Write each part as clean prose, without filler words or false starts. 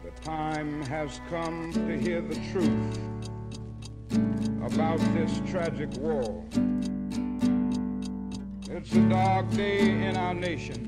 The time has come to hear the truth about this tragic war. It's a dark day in our nation.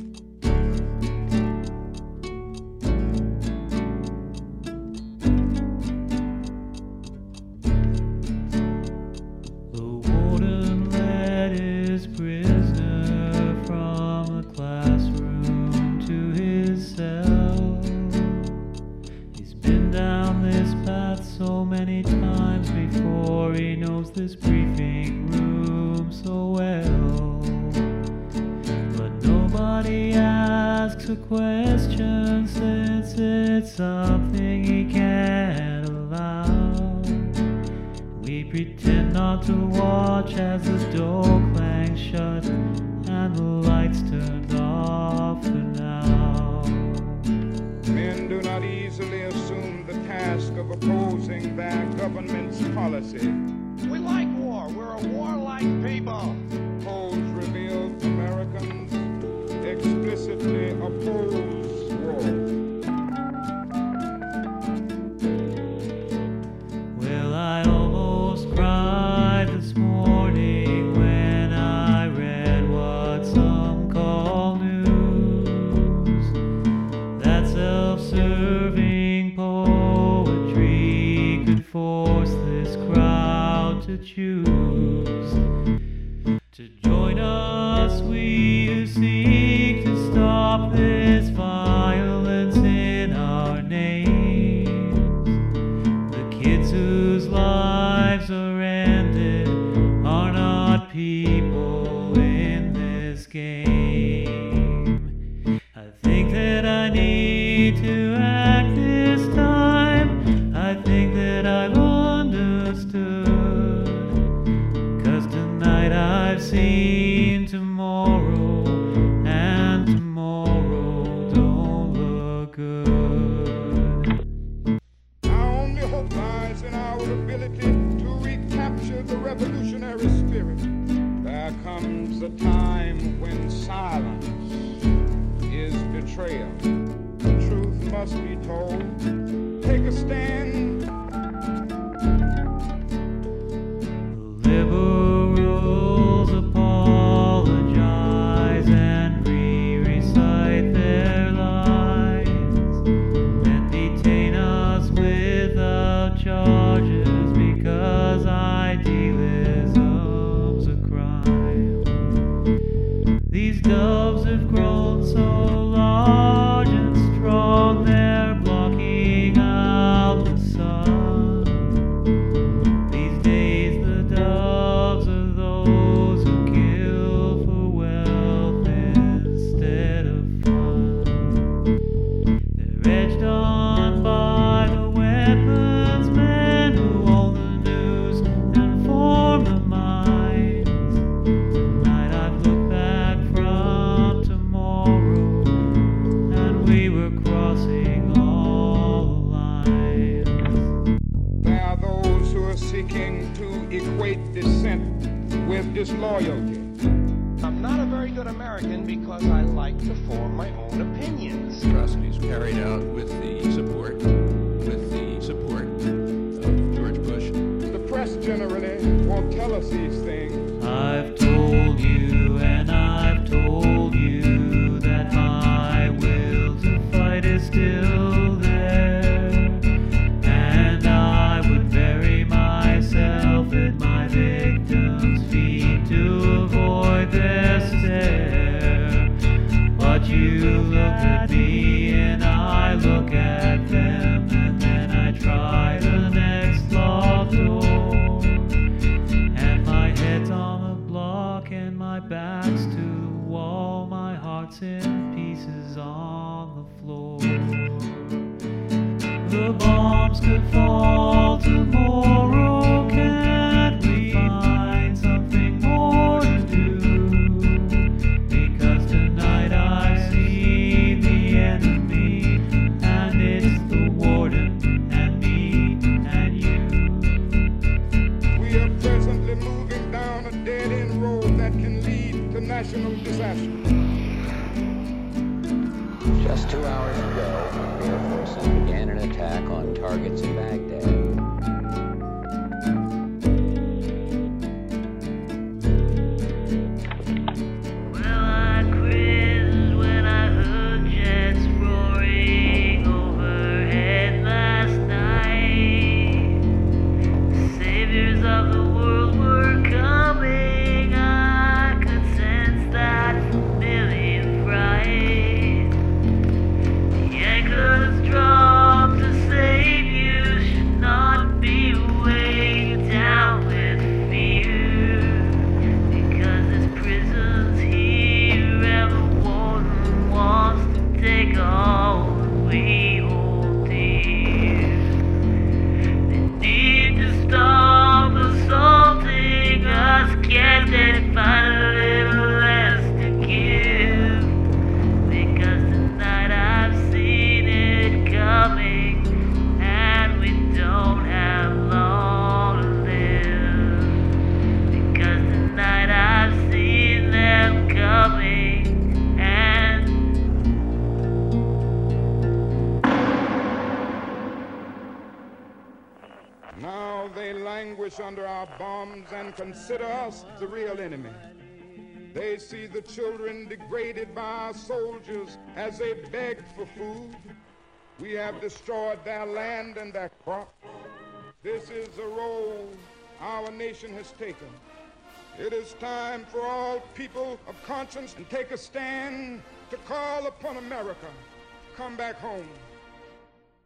The warden led his prisoner from the classroom to his cell. He's been down this path so many times before, he knows this briefing room so well. But nobody asks a question since it's something he can't allow. We pretend not to watch as the door clangs shut and the lights turned off for now. Men do not easily assume the task of opposing their government's policy. We like war. We're a warlike people. Polls reveal Americans explicitly oppose war. Well, I almost cried this morning when I read what some call news. That self-serving poetry could force this crowd to choose. To join us, we who seek to stop this violence in our names. The kids whose lives are ended are not people in this game. I think that I need to act this time. I think that I've understood. 'Cause tonight I've seen tomorrow, and tomorrow don't look good. Our only hope lies in our ability to recapture the revolutionary spirit. There comes a time when silence is betrayal. The truth must be told. Take a stand. Liberals apologize and re-recite their lines, then detain us without charges because idealism's a crime. These doves have grown so large and strong, they're blocking out the sun. These days the doves are those who kill for wealth instead of fun. They're edged on by the weapons men who own the news and form the minds. Tonight I've looked back from tomorrow, and we were crossing all the lines. There are those who are seeking to equate dissent with disloyalty. I'm not a very good American because I like to form my own opinions. Atrocities carried out with the support of George Bush. The press generally won't tell us these things. I've told you and I've told you that my will to fight is still there, and I would bury myself at my victims' feet to avoid their stare. But you look at me and I look at them, and then I try the next locked door, and my head's on the block and my back's to the wall, my heart's in pieces on the floor. The bombs could fall tomorrow, can't we find something more to do? Because tonight I've seen the enemy, and it's the warden and me and you. We are presently moving down a dead-end road that can lead to national disaster. Just 2 hours ago, Air Forces began an attack on targets in Baghdad. Now they languish under our bombs and consider us the real enemy. They see the children degraded by our soldiers as they beg for food. We have destroyed their land and their crop. This is the role our nation has taken. It is time for all people of conscience to take a stand to call upon America. Come back home.